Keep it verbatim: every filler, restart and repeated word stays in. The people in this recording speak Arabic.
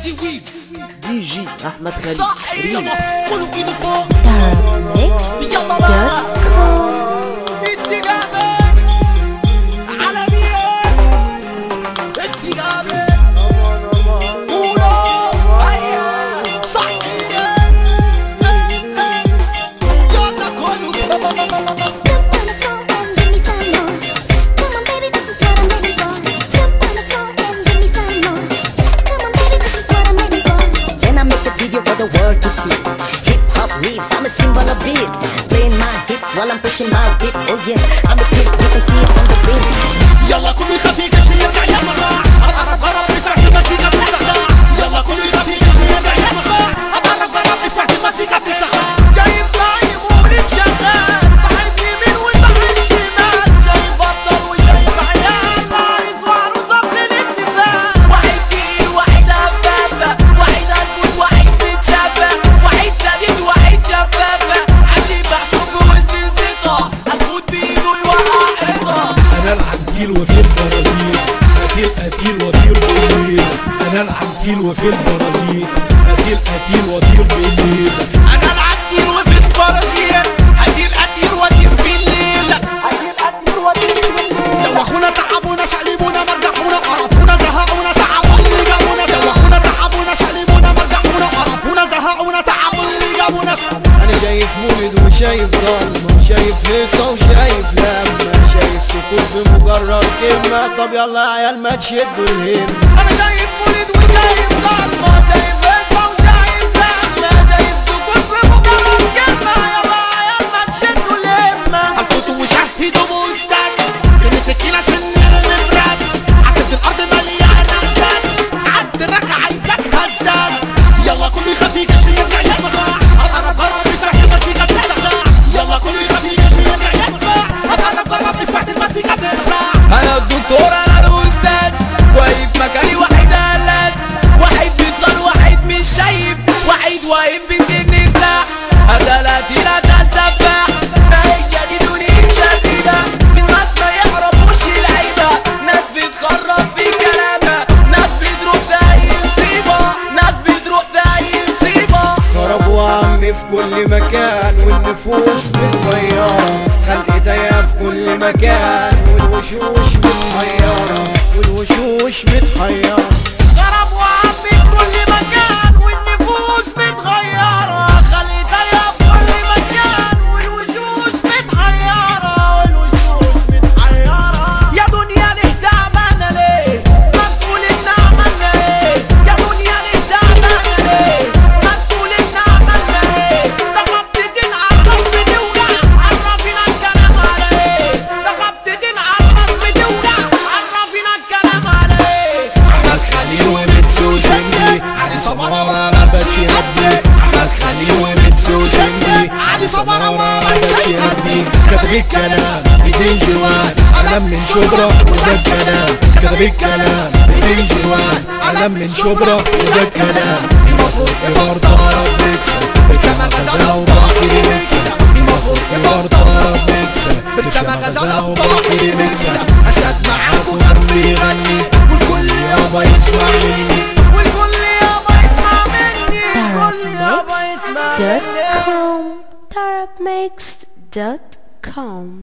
دي ويفز دي جي احمد خليل صح يلا كله ايده فوق Mixed يلا بقى انت جامد على مين انت جامد قولوا هيا صح ايدك يلا كله the world to see. Hip hop leaves, I'm a symbol of it. Playing my hits while I'm pushing my dick. Oh yeah, I'm the pimp, you can see it from the ring. يلا كله يخفيك عشان يرجع يفرح. قرب قرب اسمع المزيكا بتسخن. يلا كله يخفيك عشان يرجع يفرح. قرب قرب اسمع المزيكا بتسخن. جايب معي مولد شغال. بحب يمين وبحب شمال. شايف ابطال وشايف عيال. عايز وعروسه من الانتفاع. واحد تقيل واحد هفافه. واحد هنفوت واحد متشافه. واحد سديد واحد شفافه. عشيب محشوف وسط الزيطه. هنفوت بايده يوقع حيطه. انا العنتيل وفي البرازيل قتيل قتيل وطير بالليل. انا العنتيل وفي البرازيل قتيل قتيل وطير بالليل. انا العنتيل وفي البرازيل قتيل قتيل وطير بالليل. قتيل قتيل وطير بالليل. دوخونا تعبونا شقلبونا مرجحونا قرفونا زهقونا تعبوا اللي جابونا. دوخونا تعبونا شقلبونا مرجحونا قرفونا زهقونا تعبوا اللي جابونا. انا شايف مولد وشايف ضلمة وشايف هيصة وشايف لمة. شايف سكوت بمجرد كلمة. طب يلا يا عيال ما تشدوا الهم. انا شايف مولد وشايف ضلمة. شايف هيصة وشايف لمة. شايف سكوت بمجرد كلمة. يلا يا عيال ما تشدوا الهمة. هنفوتوا وشهدوا بوستات. سن سكينة سن المفرات. عسلت الارض مليانة غزات. عد الركعة عايزك هزاز. يلا كله يخفيك عشان يرجع يسمع. قرب قرب اسمع المزيكا بتسمع. يلا كله يخفيك عشان يرجع يسمع. قرب قرب اسمع المزيكا بتسمع. انا الدكتور انا الاستاذ. واقف مكاني واحد هلاس. واحد بيتصل واحد مش شايف. واحد واقف بسن سلاح. هتلاتين هتلسفاح. ما هي دي دنيا شبيبة. الناس ما يعرفوش لعيبة. ناس بتخرب في كلامها. ناس بتروح في اي مصيبة. ناس بتروح في اي مصيبة. خرب وعمي في كل مكان والنفوس متغيرة. خلق ايديا في كل مكان والوشوش متحيرة. والوشوش متحيرة. خرب وعمي في كل مكان والنفوس متغيرة. خلق ايديا في كل مكان والوشوش متحيرة. والوشوش متحيرة. يا دنيا نهدى عملنا ليه؟ ما تقول ان عملنا ايه؟ يا دنيا نهدى عملنا ليه؟ ما تقول ان عملنا ايه؟ ده خبطتين عالراس بتوجع. عرفينا الكلام على ايه؟ ده خبطتين عالراس بتوجع. عرفينا الكلام على ايه؟ احمد خليل وميتسو جنجي. علي صبرا ولا بشي ردي. احمد خليل وميتسو جنجي. علي صبرا ولا بشي ردي. كتب الكلام ايدين جوان علم من شبرا وده الكلام. كتب الكلام ايدين جوان علم من شبرا وده الكلام. المفروض يبرطها ربيتسا. بركما غزالة وضاقي ريميكسا. المفروض يبرطها ربيتسا. بركما غزالة وضاقي ريميكسا. اشهد معاكم دمي يغني. والكل يابا يسمع مني. والكل يابا يسمع مني. الكل يابا يسمع مني. Tarabmixed dot com